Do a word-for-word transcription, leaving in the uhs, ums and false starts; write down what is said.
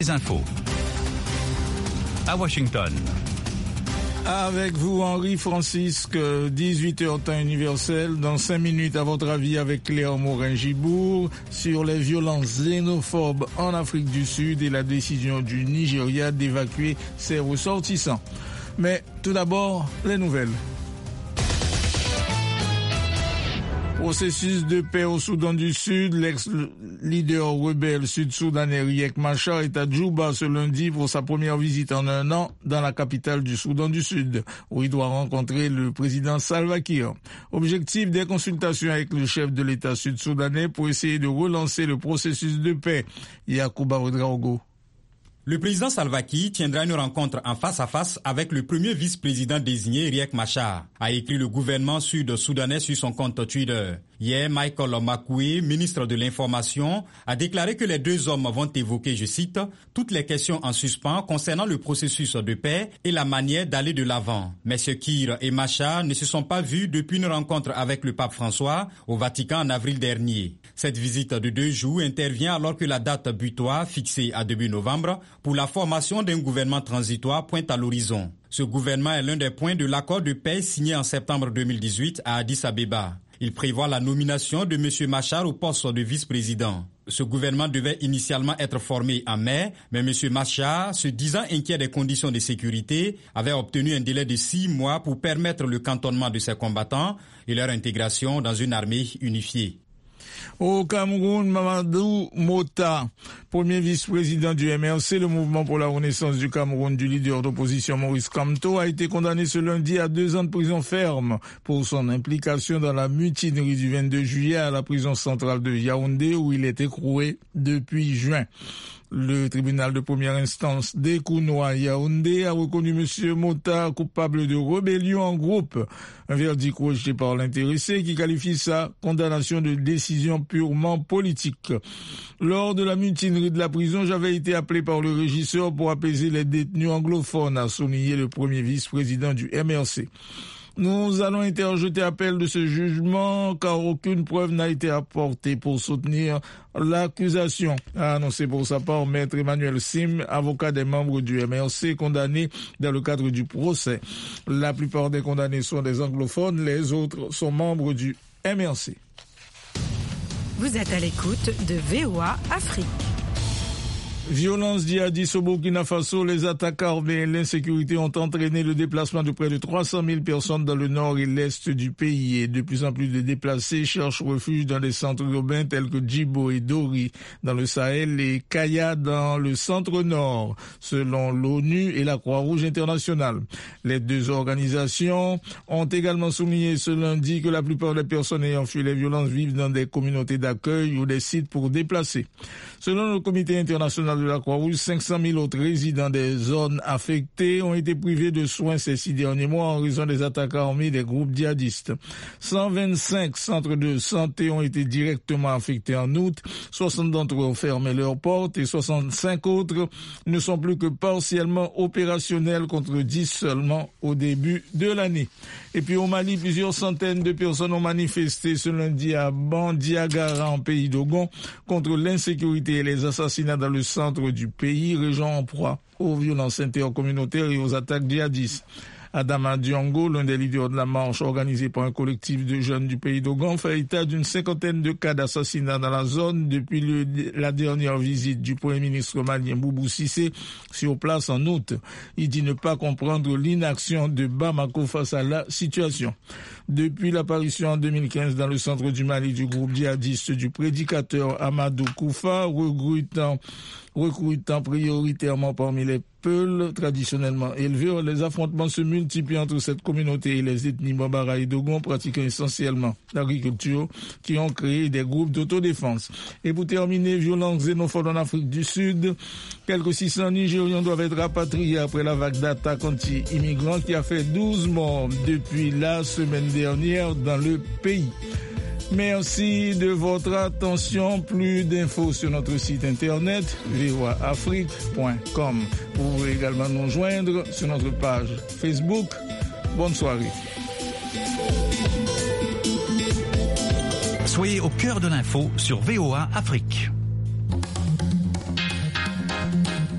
Les infos. À Washington. Avec vous, Henri Francisque, dix-huit heures temps universel. Dans cinq minutes, à votre avis, avec Claire Morin-Gibourg, sur les violences xénophobes en Afrique du Sud et la décision du Nigeria d'évacuer ses ressortissants. Mais tout d'abord, les nouvelles. Processus de paix au Soudan du Sud. L'ex-leader rebelle sud-soudanais Riek Machar est à Djouba ce lundi pour sa première visite en un an dans la capitale du Soudan du Sud, où il doit rencontrer le président Salva Kiir. Objectif des consultations avec le chef de l'État sud-soudanais pour essayer de relancer le processus de paix. Yacouba Ouedraogo. Le président Salva Kiir tiendra une rencontre en face à face avec le premier vice-président désigné Riek Machar, a écrit le gouvernement sud-soudanais sur son compte Twitter. Hier, Michael Makoué, ministre de l'Information, a déclaré que les deux hommes vont évoquer, je cite, toutes les questions en suspens concernant le processus de paix et la manière d'aller de l'avant. Messieurs Kiir et Machar ne se sont pas vus depuis une rencontre avec le pape François au Vatican en avril dernier. Cette visite de deux jours intervient alors que la date butoir fixée à début novembre pour la formation d'un gouvernement transitoire pointe à l'horizon. Ce gouvernement est l'un des points de l'accord de paix signé en septembre deux mille dix-huit à Addis Abeba. Il prévoit la nomination de M. Machar au poste de vice-président. Ce gouvernement devait initialement être formé en mai, mais M. Machar, se disant inquiet des conditions de sécurité, avait obtenu un délai de six mois pour permettre le cantonnement de ses combattants et leur intégration dans une armée unifiée. Au Cameroun, Mamadou Mota, premier vice-président du M R C, le mouvement pour la renaissance du Cameroun du leader d'opposition Maurice Kamto, a été condamné ce lundi à deux ans de prison ferme pour son implication dans la mutinerie du vingt-deux juillet à la prison centrale de Yaoundé où il est écroué depuis juin. Le tribunal de première instance d'Ekounoua Yaoundé a reconnu M. Mota coupable de rébellion en groupe. Un verdict rejeté par l'intéressé qui qualifie sa condamnation de décision purement politique. Lors de la mutinerie de la prison, j'avais été appelé par le régisseur pour apaiser les détenus anglophones, a souligné le premier vice-président du M R C. Nous allons interjeter appel de ce jugement car aucune preuve n'a été apportée pour soutenir l'accusation, a annoncé pour sa part Maître Emmanuel Sim, avocat des membres du M R C condamnés dans le cadre du procès. La plupart des condamnés sont des anglophones, les autres sont membres du M R C. Vous êtes à l'écoute de V O A Afrique. Violence djihadiste au Burkina Faso, les attaques armées et l'insécurité ont entraîné le déplacement de près de trois cent mille personnes dans le nord et l'est du pays. Et de plus en plus de déplacés cherchent refuge dans des centres urbains tels que Djibo et Dori dans le Sahel et Kaya dans le centre-nord, selon l'ONU et la Croix-Rouge internationale. Les deux organisations ont également souligné ce lundi que la plupart des personnes ayant fui les violences vivent dans des communautés d'accueil ou des sites pour déplacer. Selon le comité international de la Croix-Rouge, cinq cent mille autres résidents des zones affectées ont été privés de soins ces six derniers mois en raison des attaques armées des groupes djihadistes. cent vingt-cinq centres de santé ont été directement affectés en août, soixante d'entre eux ont fermé leurs portes et soixante-cinq autres ne sont plus que partiellement opérationnels contre dix seulement au début de l'année. Et puis au Mali, plusieurs centaines de personnes ont manifesté ce lundi à Bandiagara en pays d'Ogon contre l'insécurité et les assassinats dans le centre du pays, région en proie aux violences intercommunautaires et aux attaques djihadistes. Adama Diongo, l'un des leaders de la marche organisée par un collectif de jeunes du pays d'Ogon, fait état d'une cinquantaine de cas d'assassinats dans la zone depuis le, la dernière visite du Premier ministre malien Boubou Cissé sur place en août. Il dit ne pas comprendre l'inaction de Bamako face à la situation. Depuis l'apparition en deux mille quinze dans le centre du Mali du groupe djihadiste du prédicateur Amadou Koufa, recrutant, recrutant prioritairement parmi les Peuls traditionnellement élevés, les affrontements se multiplient entre cette communauté et les ethnies Bambara et Dogon pratiquant essentiellement l'agriculture qui ont créé des groupes d'autodéfense. Et pour terminer, violence xénophobe en Afrique du Sud, quelques six cents Nigérians doivent être rapatriés après la vague d'attaques anti-immigrants qui a fait douze morts depuis la semaine dernière dans le pays. Merci de votre attention. Plus d'infos sur notre site internet v o a afrique point com. Vous pouvez également nous joindre sur notre page Facebook. Bonne soirée. Soyez au cœur de l'info sur V O A Afrique.